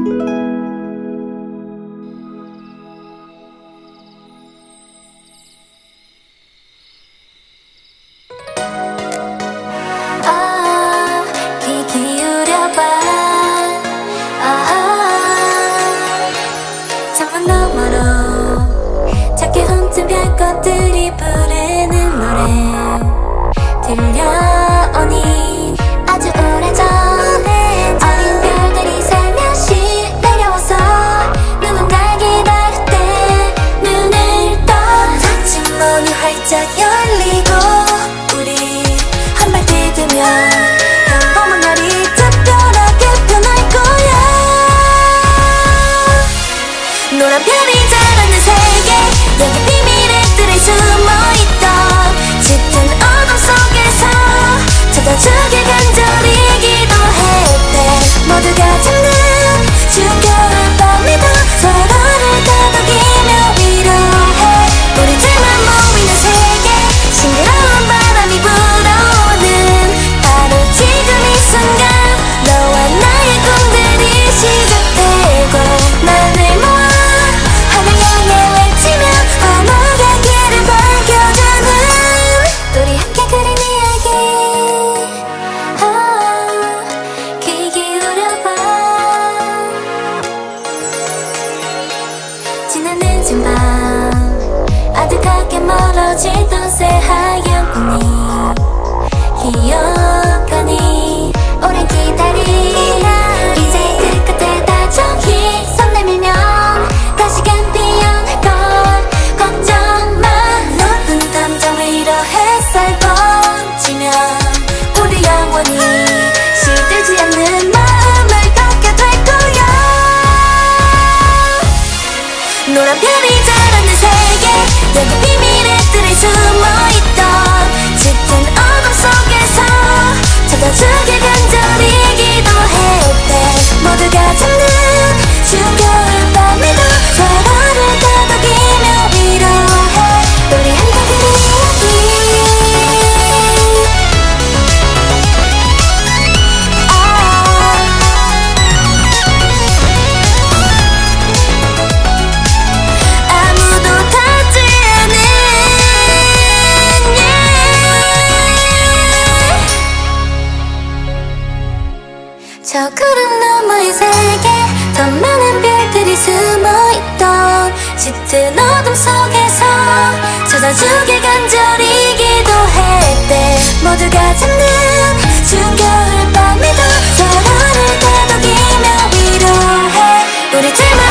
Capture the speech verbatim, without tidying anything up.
것들이 부르는 노래 들려오니 아주 오래전에 어린 별들이 살며시 내려와서 누군가 기다릴 때 눈을 떠 닫힌 문이 활짝 열리고 우리 한 발 디디면 평범한 날이 특별하게 변할 거야. 노란 별이 자라는 세계 여기 비밀의 뜰에 숨어있던 짙은 어둠 속에서 찾아주길 간절히 기도했대. 모두가 잠든 추운 겨울밤에도 서로를 다독이며 위로해. 우리들만 모이는 세계 싱그러운 바람이 불어오는 바로 지금 이 순간 너와 나의 꿈들이 시작되고 나를 모아 하늘 향해 외치며 환호의 길을 밝혀주는 우리 함께 그린 이야기. 아, 귀 기울여봐. 지난 늦은 밤 아득하게 멀어지던 새하얀 꿈이 기억하니 오랜 기다림 이제 그 끝에 다정히 손 내밀면 다시금 피어날걸. 걱정 마 높은 담장 위로 햇살 번지면 우리 영원히 시들지 않는 마음을 갖게 될 거야. 노란 별이 자라는 세계 여기 비밀의 뜰에 숨어있던 짙은 어둠 속에서 찾아주길 간절히 기도했대. 모두가 잠든 추운 겨울밤에도 서로를 다독이며 위로해. 우리 함께 그린 이야기. 아, 아무도 닿지 않은 저 구름 너머의 세계 더 많은 별들이 숨어있던 짙은 어둠 속에서 찾아주길 간절히 기도했대. 모두가 잠든 추운 겨울밤에도 서로를 다독이며 위로해. 우리들만